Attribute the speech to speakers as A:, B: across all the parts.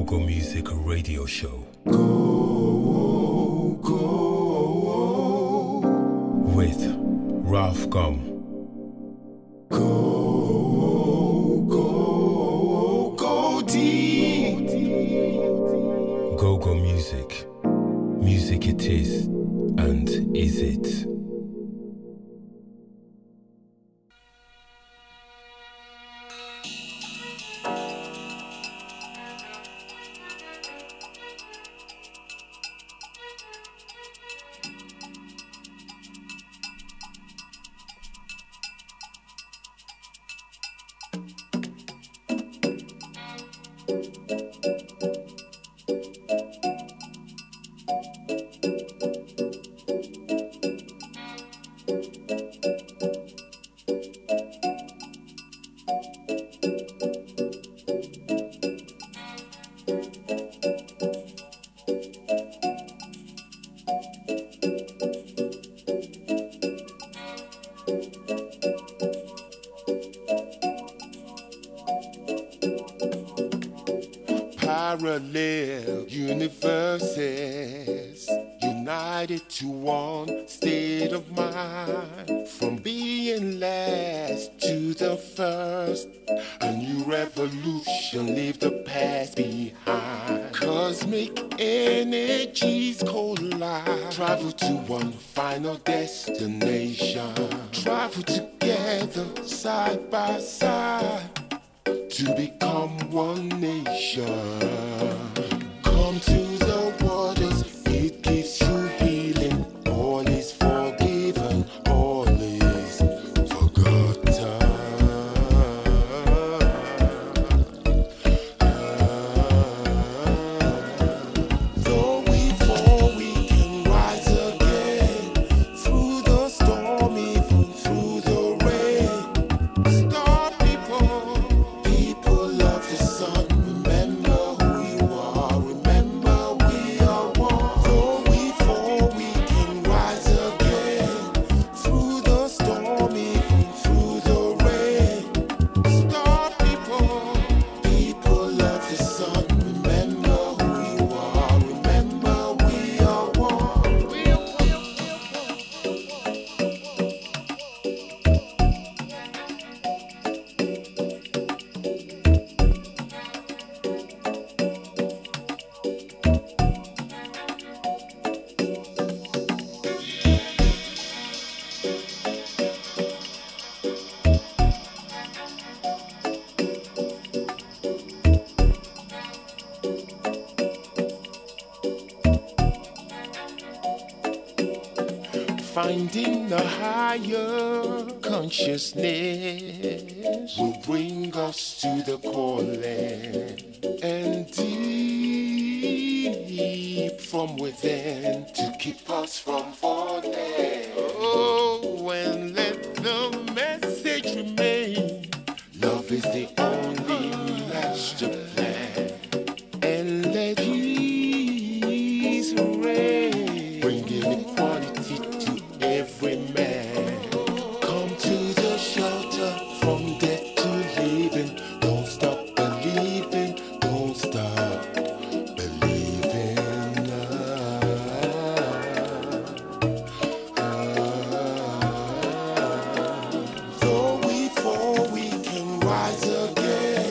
A: Go-Go Music Radio Show.
B: Go, go,
A: with Ralph Gum.
B: Go, go, go deep.
A: Go-Go Music. Music it is, and is it?
B: Parallel universes united to one state of mind, from being last to the first. A new revolution, leave the past behind. Cosmic energies collide, travel to one final destination, travel together side by side to become one nation. Come to the waters, it gives you healing. All is forgiven, all is forgotten. Though we fall, we can rise again. Through the storm, even through the rain. Star people. People love the sun, remember who you are, remember we are one. Though we fall, we can rise again. Through the storm, even through the rain. Star people, people love the sun, remember who you are, remember we are one. We are one. Finding a higher consciousness will bring us to the calling, and deep from within to keep us from falling. Oh, and let the message remain. Love is the only master plan, and let peace reign, bringing equality to every man. Come to the shelter, from death to living. Don't stop believing, don't stop believing. Though we fall, we can rise again.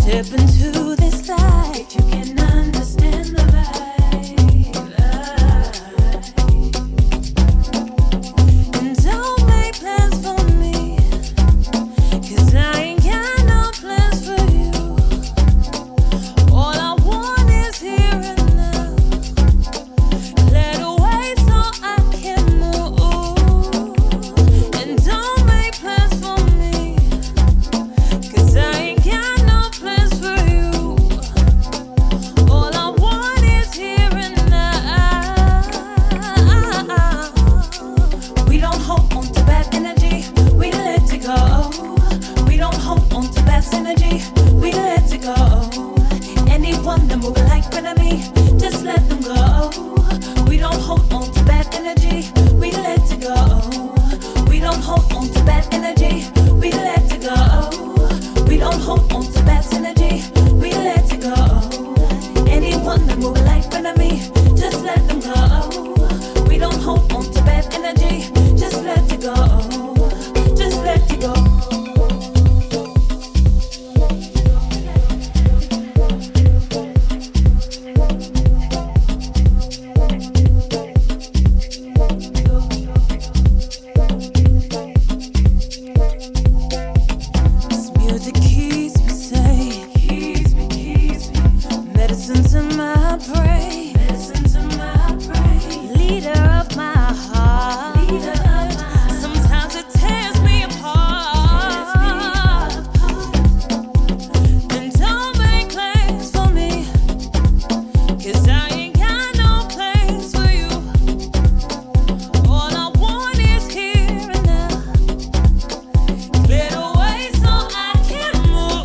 C: Clear the way so I can move.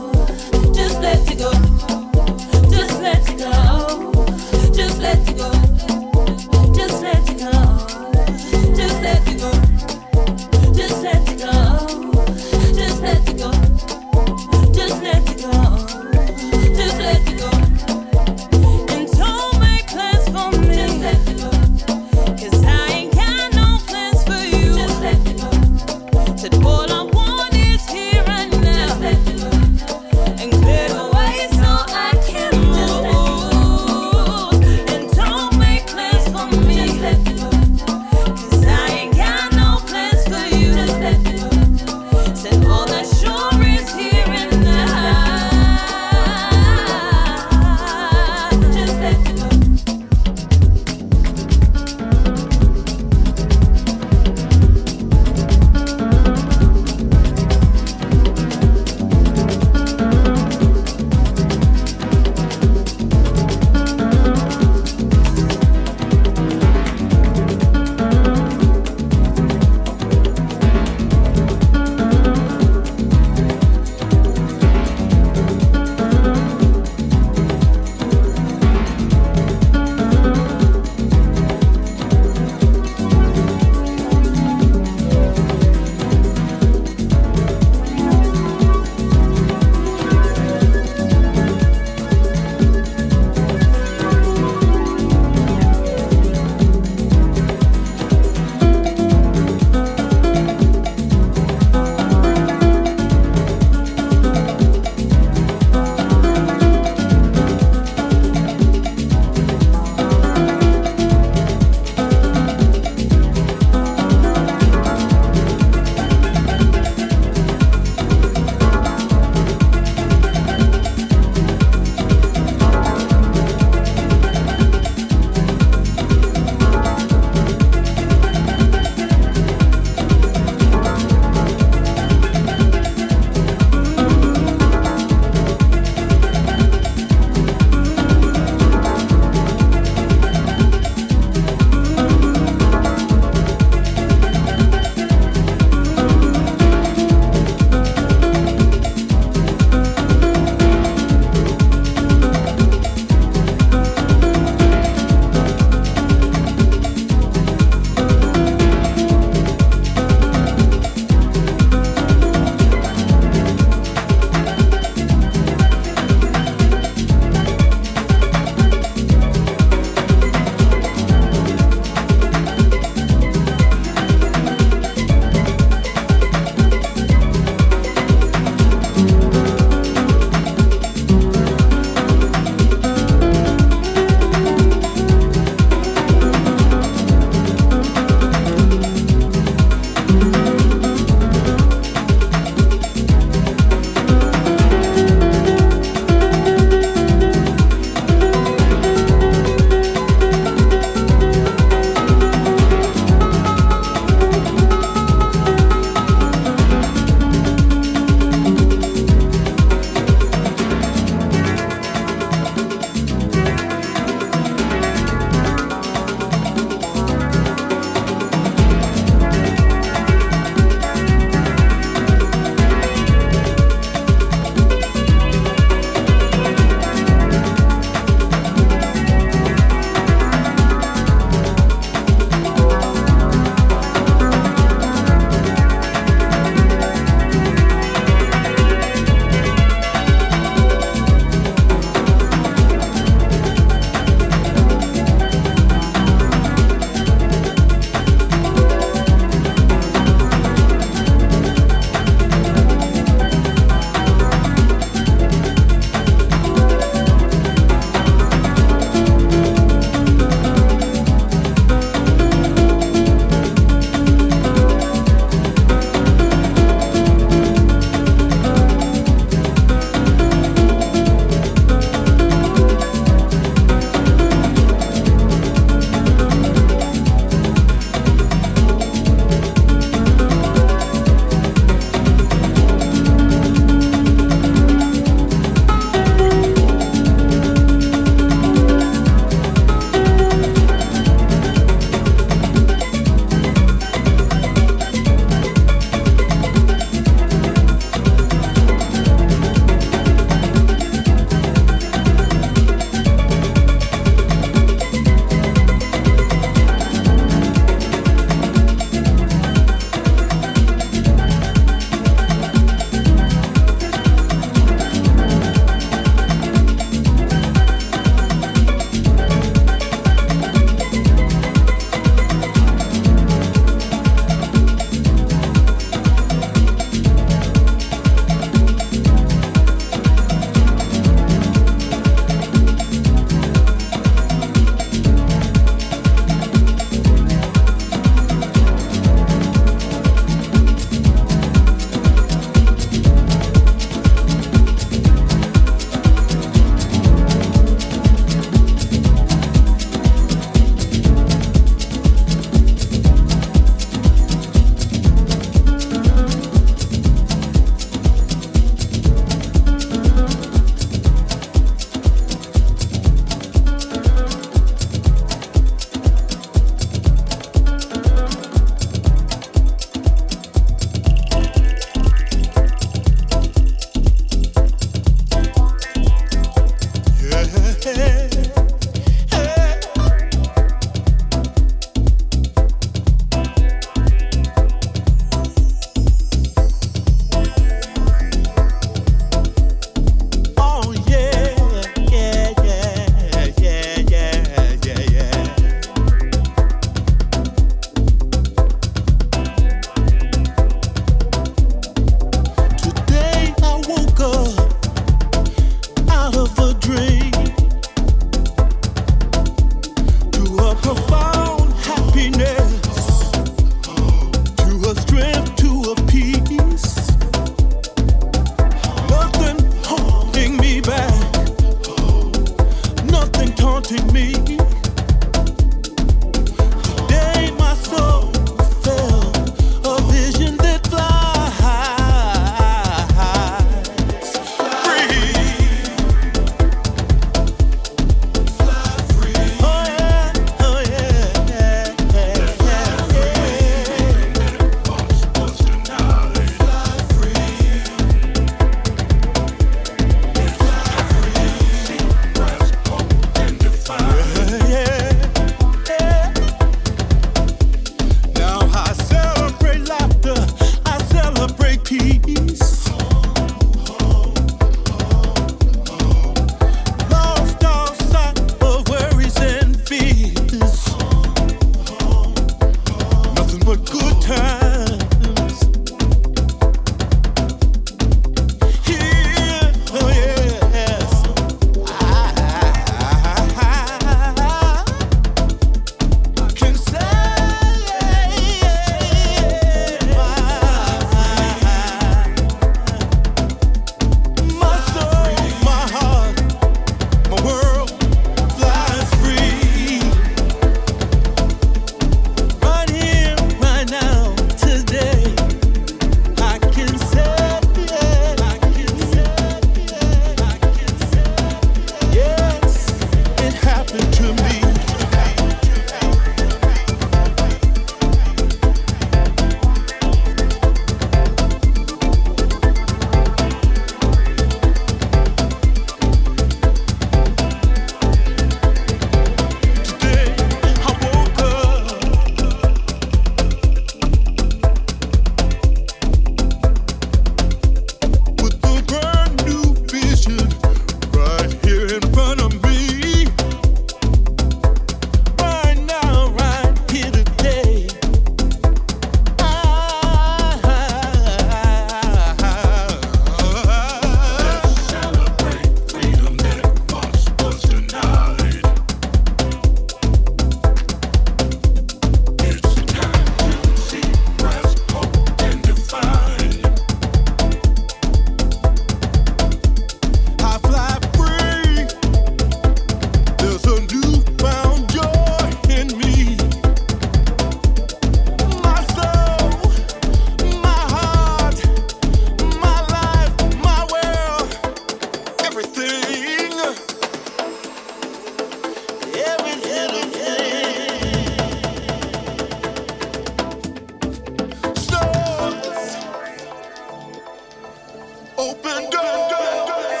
B: Open doors.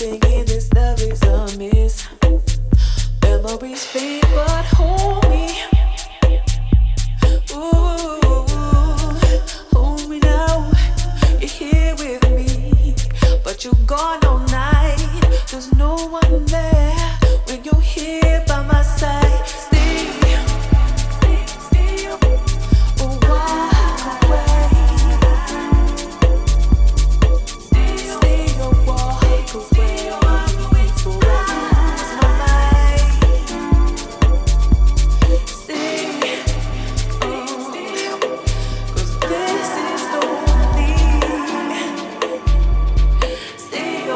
C: thinking this love is amiss. Memories fade, but hold me. Ooh, hold me now. You're here with me, but you're gone all night. There's no one there when you're here by my side. Stay, a while away. Stay a walk away. For my mind. Stay, 'cause this is lonely. Stay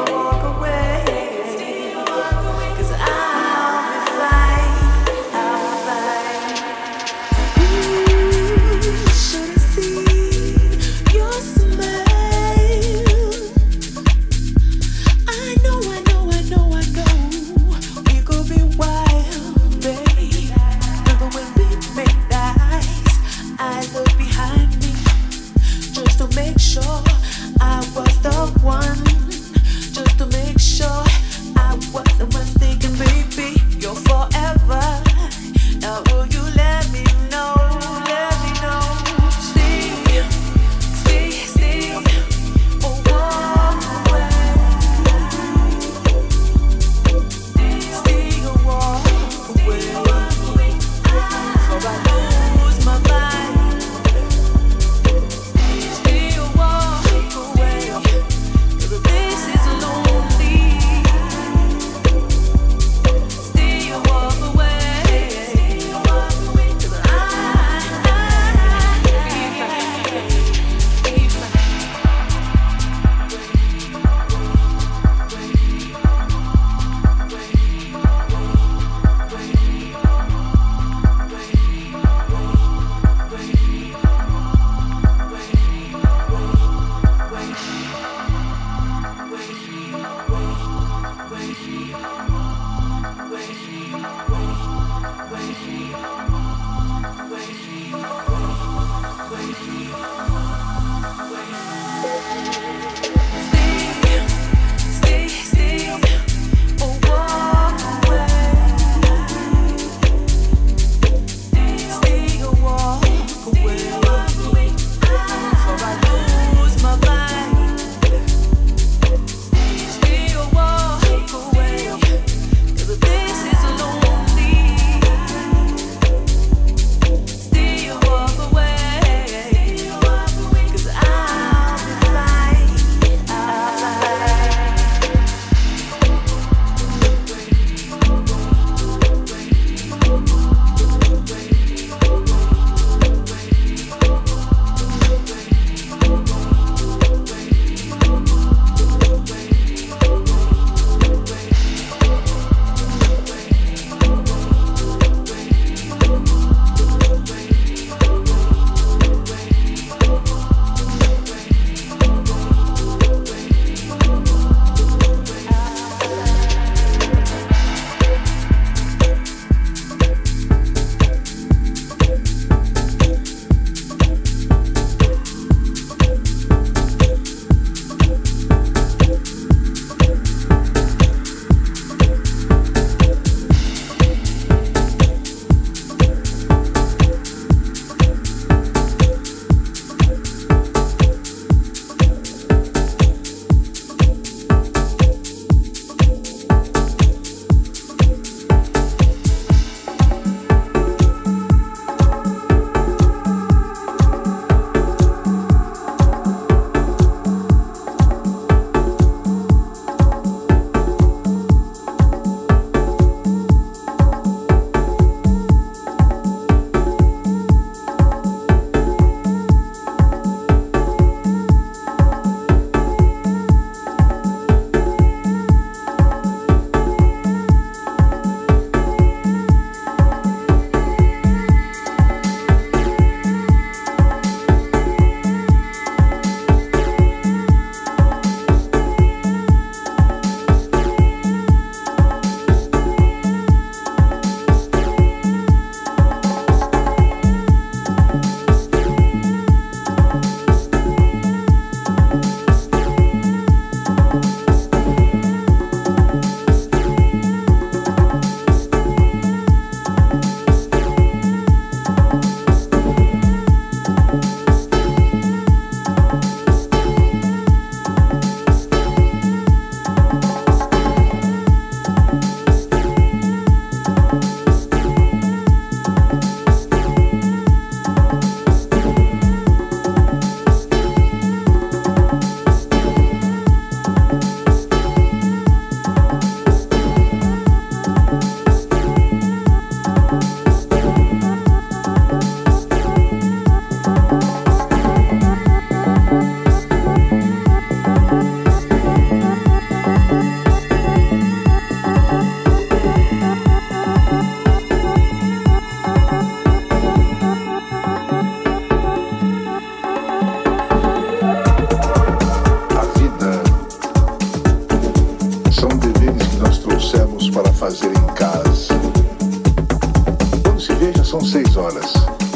D: fazer em casa. Quando se vê, já são 6 horas.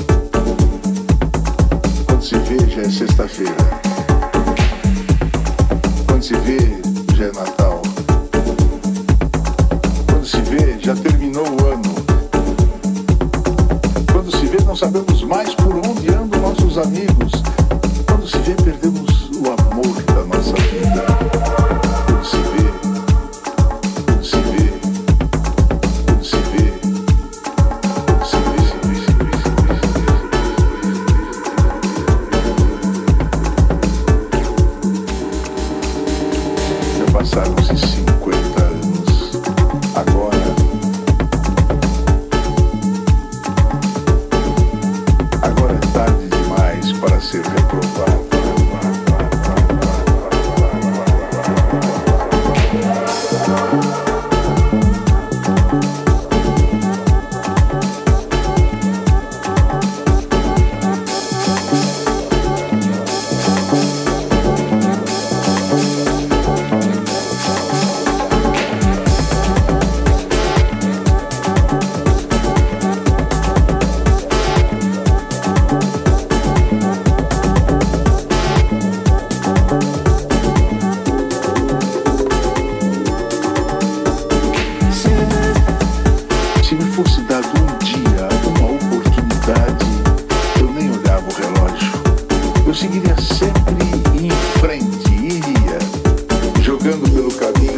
D: Quando se vê, já é sexta-feira. Quando se vê, já é Natal. Quando se vê, já terminou o ano. Quando se vê, não sabemos mais por onde andam nossos amigos. Quando se vê, perdemos o amor da nossa vida. Quando se vê, quando se vê, quando se vê, quando se vê, já passaram-se 50 anos. Agora é tarde demais para ser reprovado. Se me fosse dado um dia, uma oportunidade, eu nem olhava o relógio. Eu seguiria sempre em frente, iria, jogando pelo caminho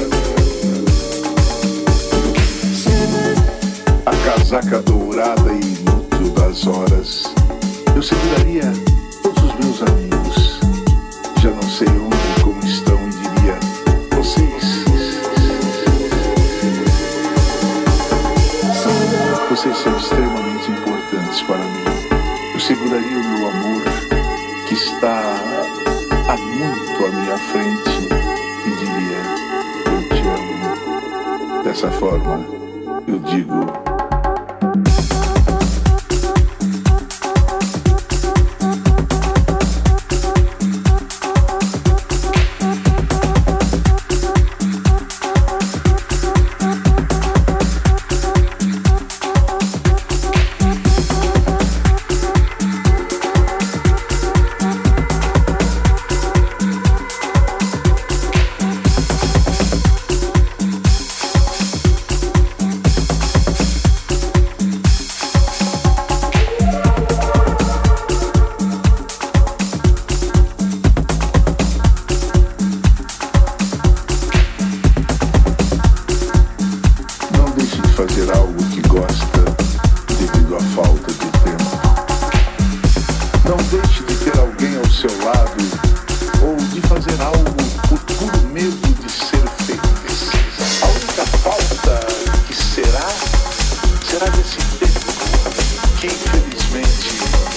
D: a casaca dourada e inútil das horas. Eu seguraria todos os meus amigos, já não sei onde, como estão, e diria: vocês são extremamente importantes para mim. Eu seguraria o meu amor, que está há muito à minha frente, e diria: eu te amo. Dessa forma, eu digo: fazer algo que gosta devido à falta de tempo. Não deixe de ter alguém ao seu lado ou de fazer algo por puro medo de ser feliz. A única falta que será desse tempo que infelizmente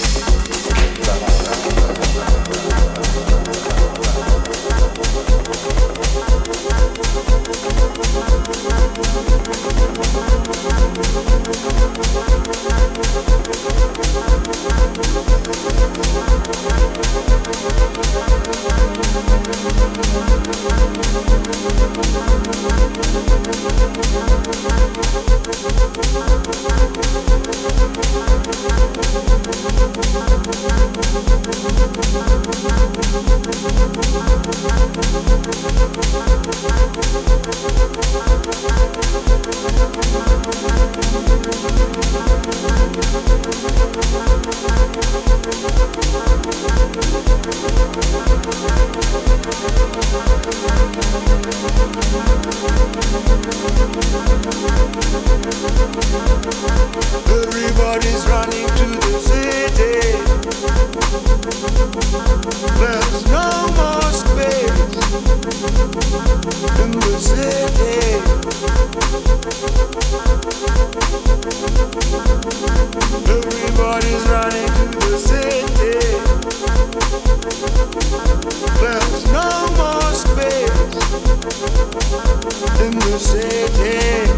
B: everybody's running to the city. There's no more space in the city. Everybody's running to the city. There's no more space in the city.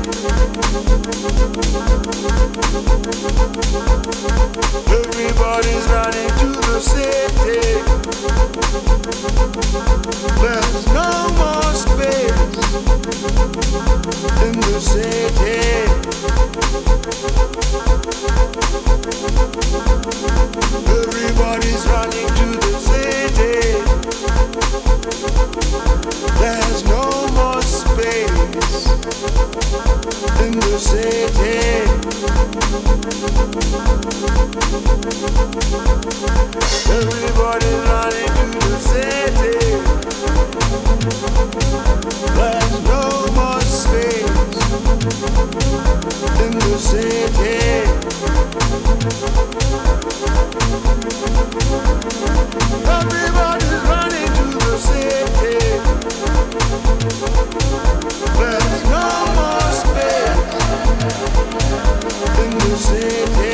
B: Everybody's running to the city. There's no more space in the city. Everybody's running to the city. There's no more space in the city. Everybody's running to the city. There's no more space in the city. Everybody's running to the city. There's no more space in the city.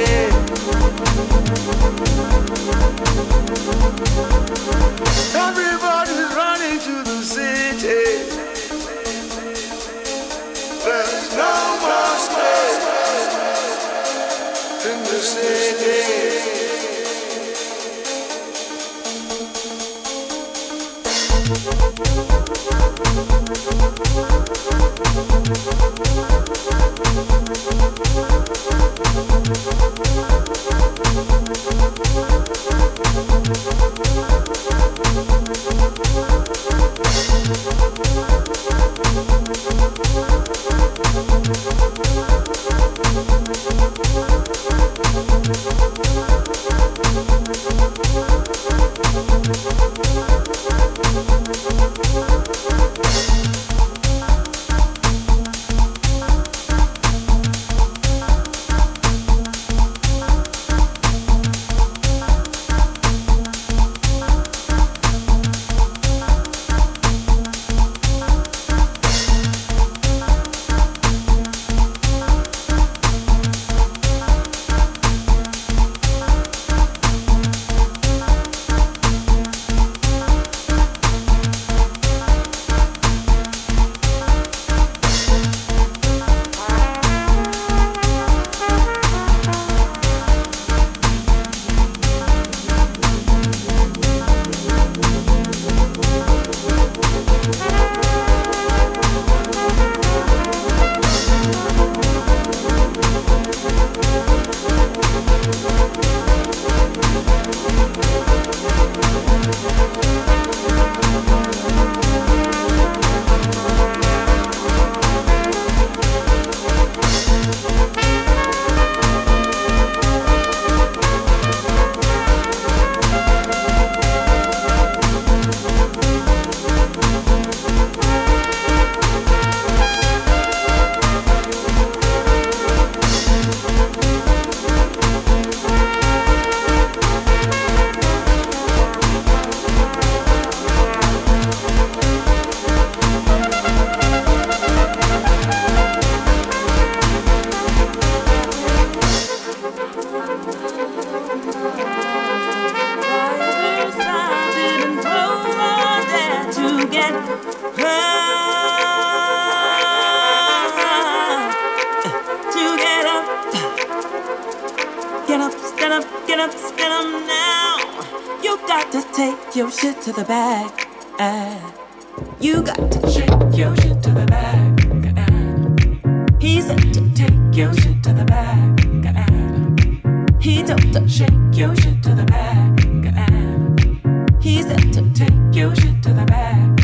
B: Everybody's running to the city. There's no more space in the city.
C: Your shit to the back. You got to shake your shit to the back. He said to take your shit to the back. He told to shake your shit to the back. He said to take your shit to the back.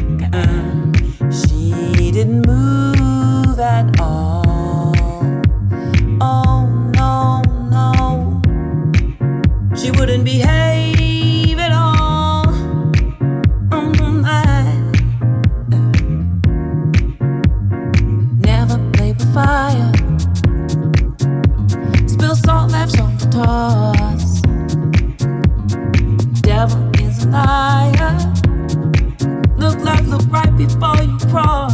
C: She didn't move at all. Oh no, no. She wouldn't behave at all. Never played with fire. Spill salt, left shoulder toss. Devil is a liar. Look right before you cross.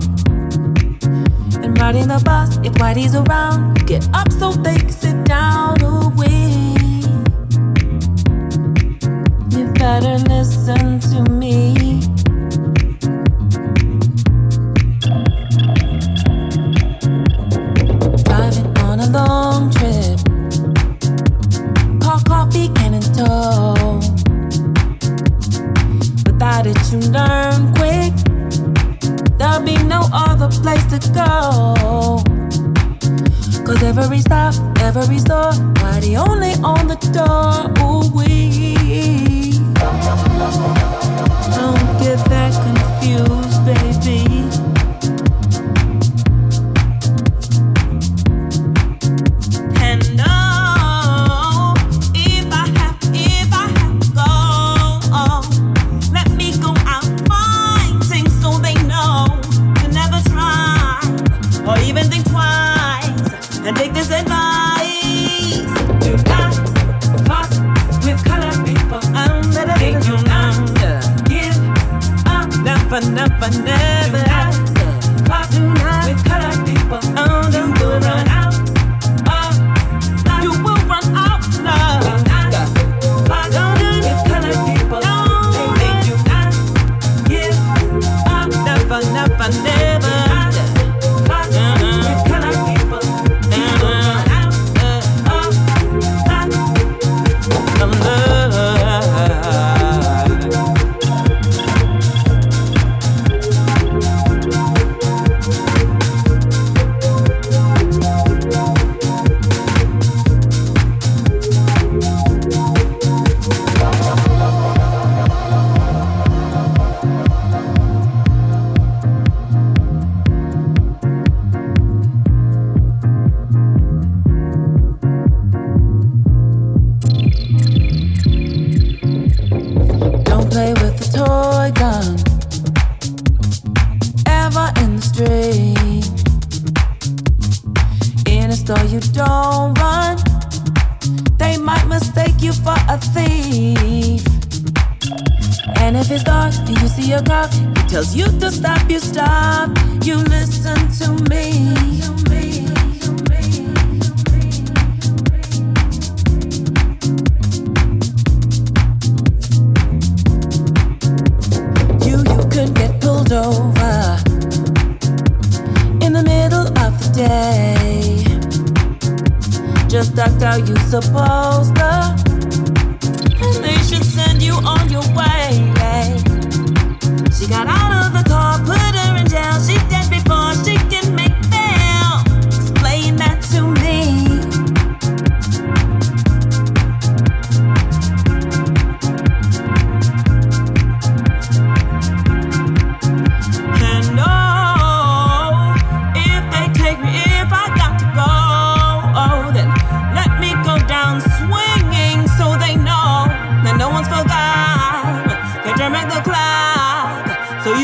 C: And riding the bus, if Whitey's around, get up so they can sit down away. You better listen to me. Driving on a long trip, call coffee can in tow. Without it you learn quick there'll be no other place to go. Cause every stop, every store, body only on the door. Ooh, we don't get that confused, baby.
E: And take this advice. Do not fuck with colored people. Think you not give up. Never, never, never. Do not fuck with colored people. You will run out of love. You will run out of love. Do not fuck with colored people. Think you not give up. Never, never, never.
C: Tells you to stop, you stop, you listen to me. You could get pulled over in the middle of the day. Just act how you supposed to, and they should send you on your way. She got out of the car, put her in jail. She dead before she can make bail. Explain that to me. And oh, if they take me, if I got to go, then let me go down swinging so they know that no one's forgot. They turn back the clock. So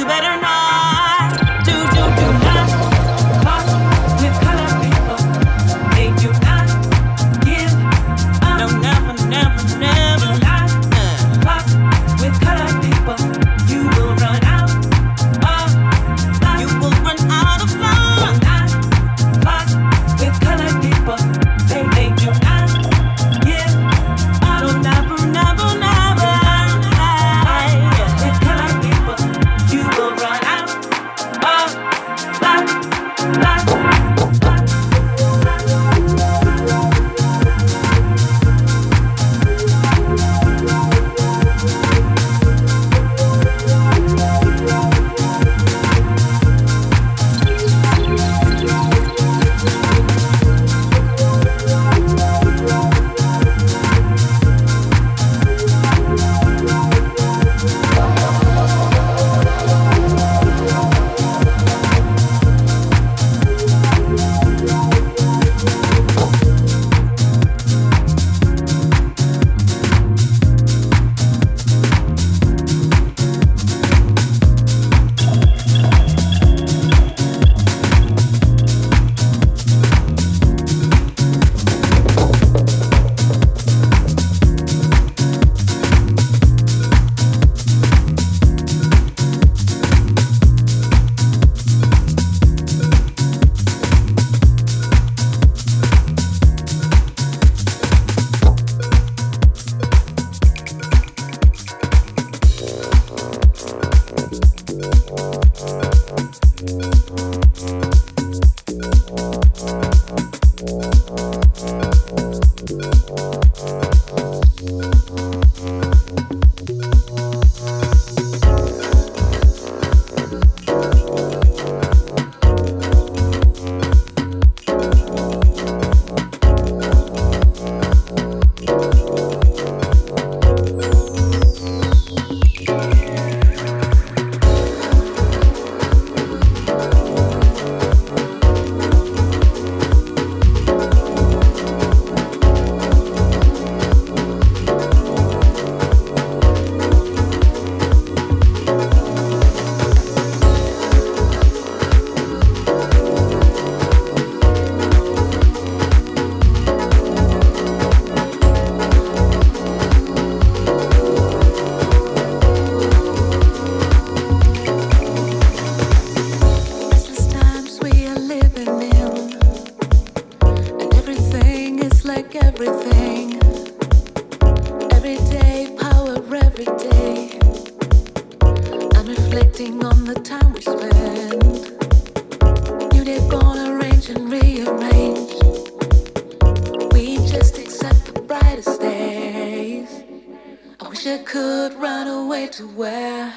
C: reflecting on the time we spent. You did born arrange and rearrange. We just accept the brightest days. I wish I could run away to where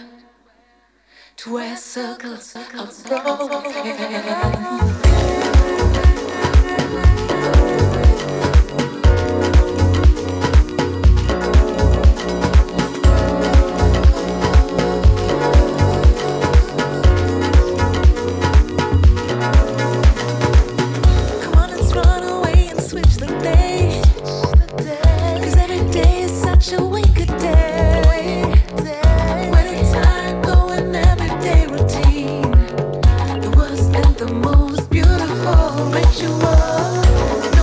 C: circles are broken. The most beautiful ritual.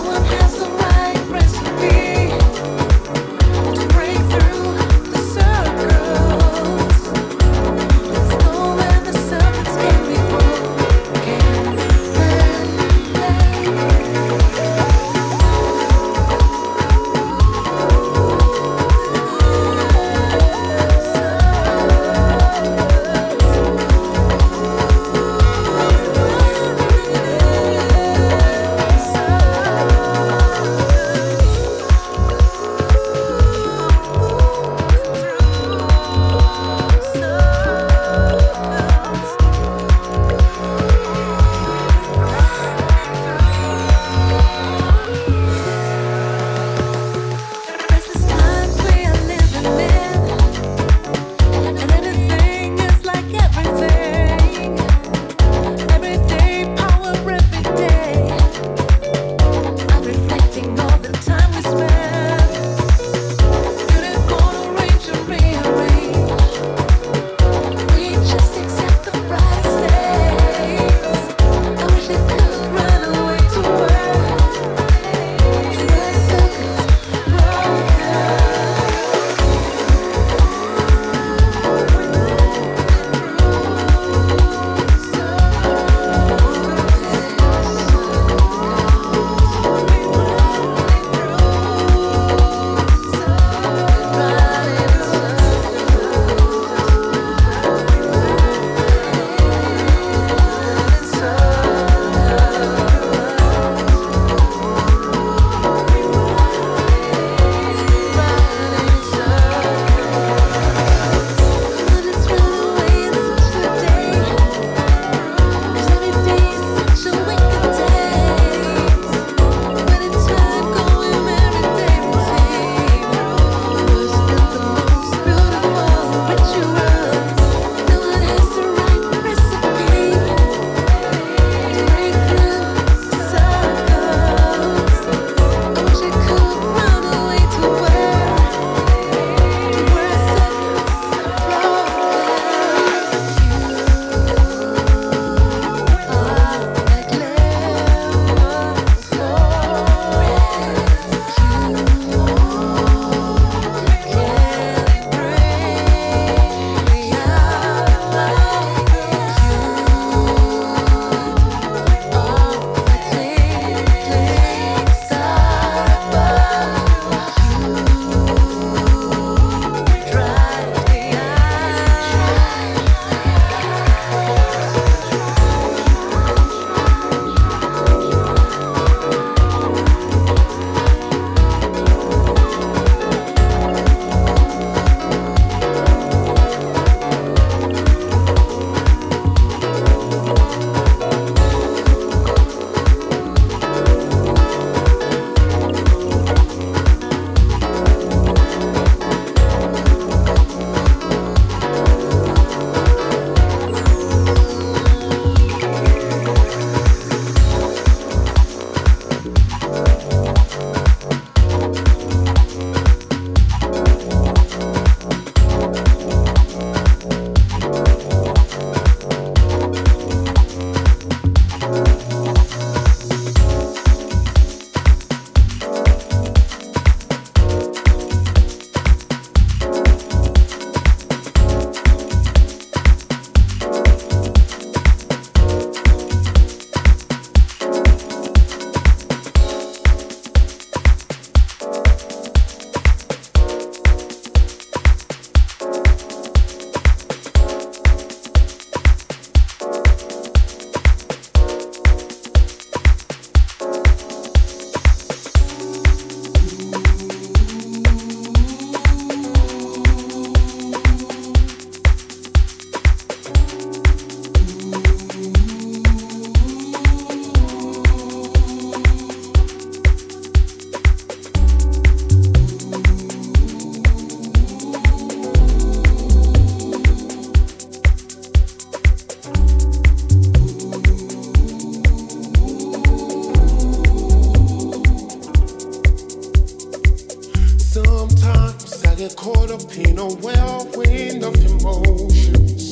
B: a whirlwind of emotions.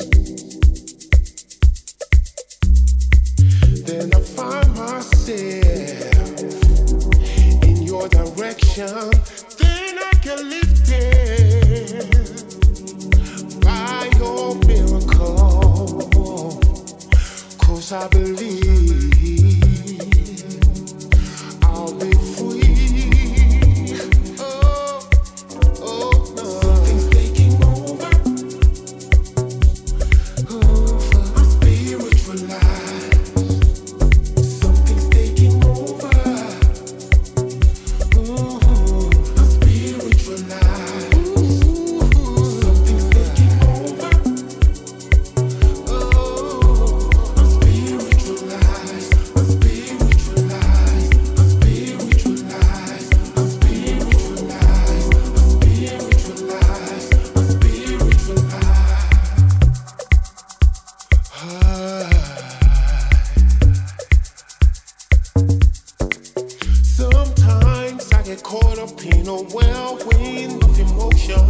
B: Then I find myself in your direction. Then I get lifted by your miracle. 'Cause I believe I'll be free. Oh, oh no. Something's taking over my spiritual life. Something's taking over my spiritual life. Something's taking over my spiritual life. My spiritual life. My spiritual life. My spiritual life. My spiritual life. My spiritual life. Sometimes I get caught up in a whirlwind of emotion.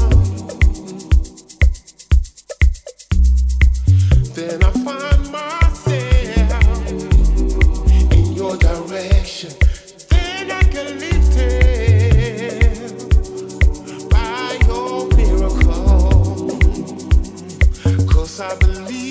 B: Then I find myself in your direction. Then I get lifted by your miracle. 'Cause I believe